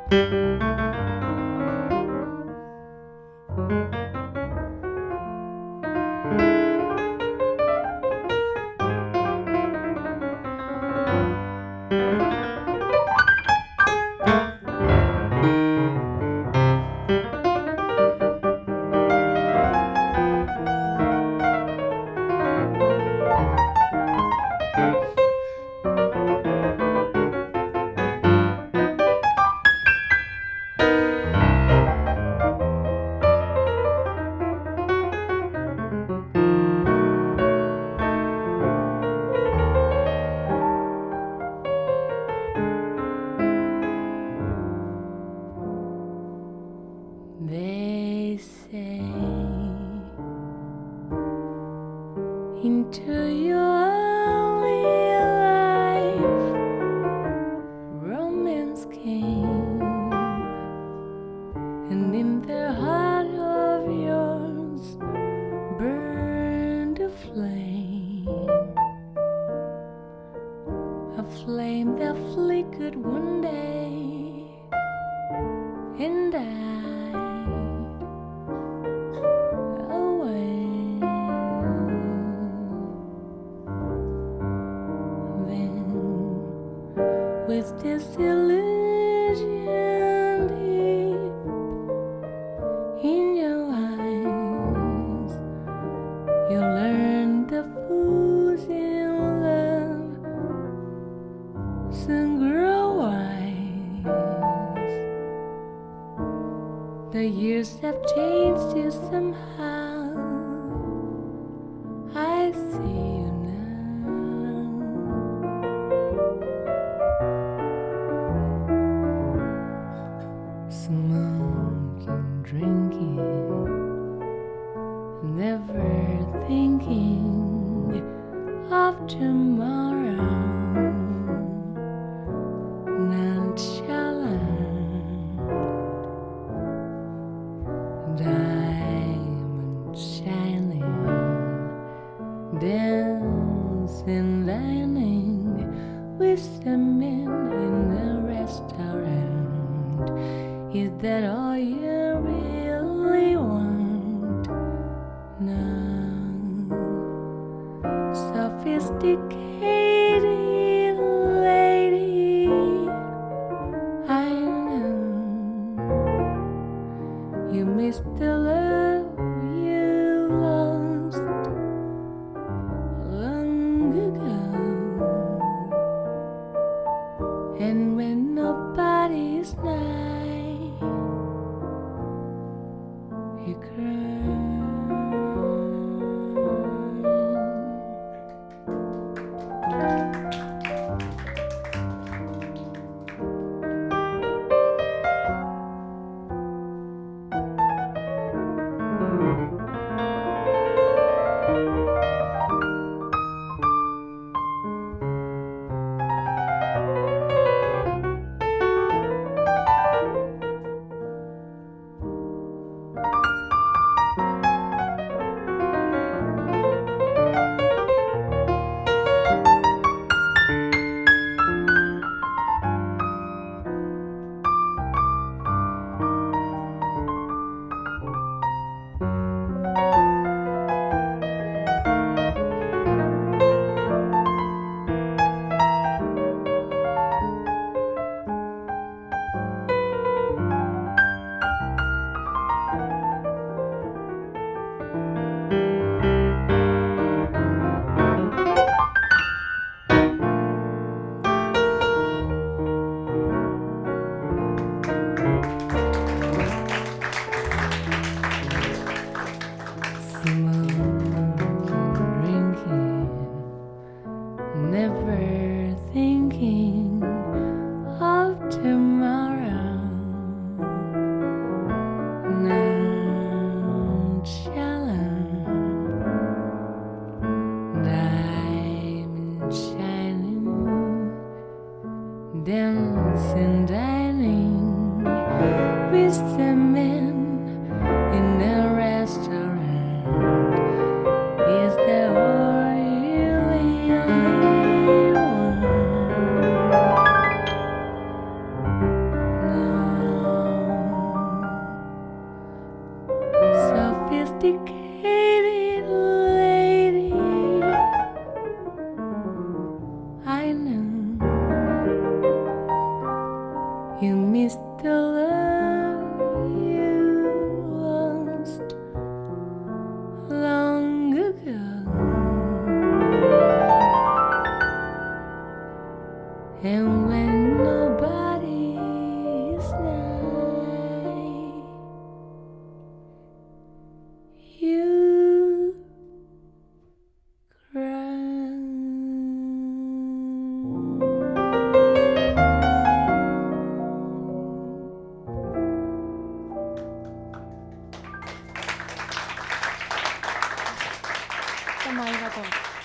They say into your early life romance came, and in the heart of yours burned a flame that flickered one day and died away. Then, with disillusion deep in your eyes, you learned the fools in love soon grow wise. The years have changed you somehow. I see you now. Smoking, drinking, never thinking of tomorrow. Nonchalant, diamond shining, dancing, dining with the men in a restaurant. Is that all you really want? No. Sophisticated lady, I know you missed the love you lost long ago. And when nobody's nigh, you cry. Never thinking of tomorrow. Nonchalant, diamond shining, dancing, dining with the men in a restaurant. Is there all you really want? No. the love you lost long ago. And when nobody is nigh, you cry. どうもありがとう。